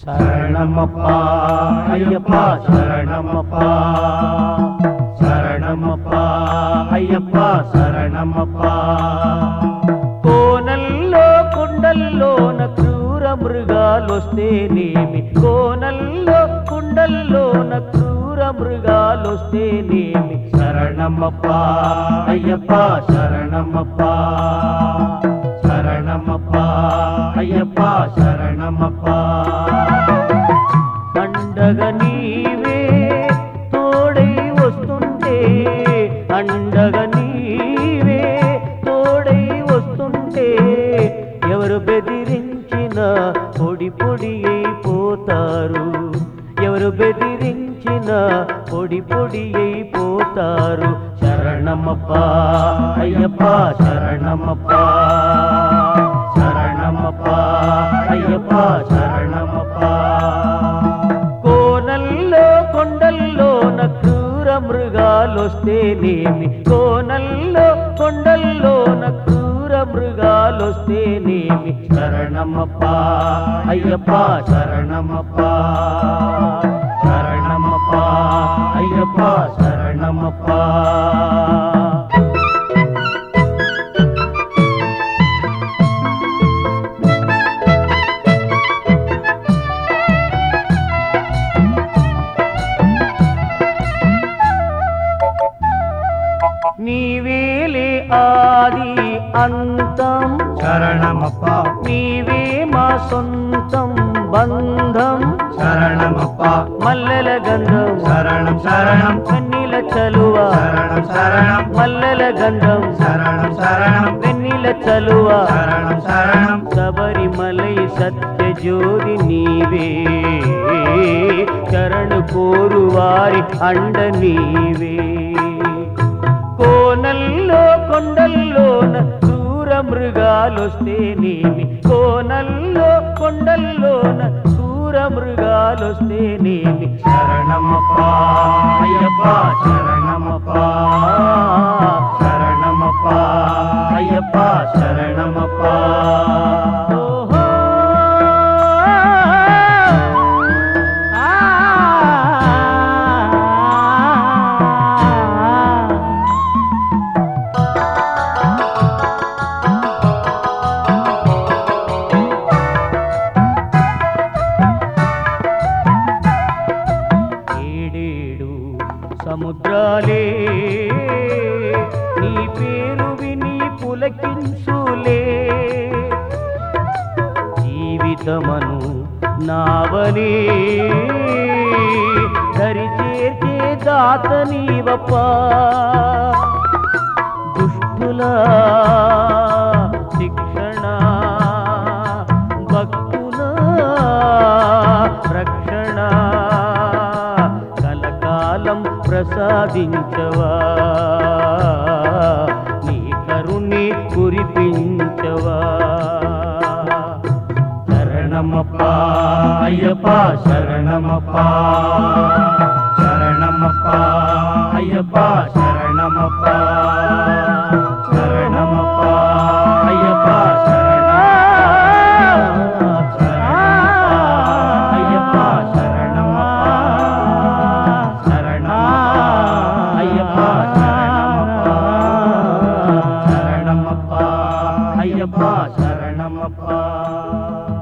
శరణమప్పా అయ్యప్పా శరణమప్పా శరణమప్పా అయ్యప్పా శరణమప్పా. కోనల్లో కుండల్లోన క్రూర మృగాలొస్తేనేమి, కోనల్లో కుండల్లోన క్రూర మృగాలొస్తేనేమి, శరణమప్పా అయ్యప్పా శరణమప్పా శరణమప్పా అయ్యప్పా శరణమప్పా. అండగా నీవే తోడై వస్తుంటే, అండగా నీవే తోడై వస్తుంటే, ఎవరు బెదిరించిన పొడి పొడి అయిపోతారు, ఎవరు బెదిరించిన పొడి పొడి అయిపోతారు. శరణమప్పా అయ్యప్పా శరణమప్పా శరణమప్పా అయ్యప్పా శరణమప్పా. కోనల్లో కొండల్లోన క్రూర మృగాలొస్తేనేమి, కోనల్లో కొండల్లోన క్రూర మృగాలొస్తేనేమి, శరణమప్పా అయ్యప్పా శరణమప్పా శరణమప్పా అయ్యప్పా శరణమప్పా. నీవేలే ఆది అంతం శరణమప్పా నీవే మా సొంతం బంధం, శరణమప్పా మల్లెల గంధం శరణం శరణం వెన్నెల చలువ, శరణం శరణం మల్లెల గంధం శరణం శరణం వెన్నెల చలువ, శరణం శరణం శబరిమలై సత్యజ్యోతి నీవే, శరణు కోరు వారి అండ నీవే. కోనల్లో కొండల్లోన క్రూర మృగాలొస్తేనేమి, కోనల్లో కొండల్లోన క్రూర మృగాలొస్తేనేమి, శరణమప్పా అయ్యప్పా శరణమప్పా శరణమప్పా అయ్యప్పా శరణమప్పా. ఓహో సముద్రాలే నీ పేరు విని పులకించులే, జీవితమను నావనే దరిచేర్చే దాత నీవప్పా. దుష్టుల శిక్షణ భక్తుల రక్షణ కలకాలం ప్రసాదించవా, నీ కరుణి కురిపించవా. శరణమప్పా అయ్యప్పా శరణమప్పా శరణమప్పా అయ్యప్పా శరణమప్పా శరణమప్పా అయ్యప్పా అయ్యప్పా శరణమప్పా.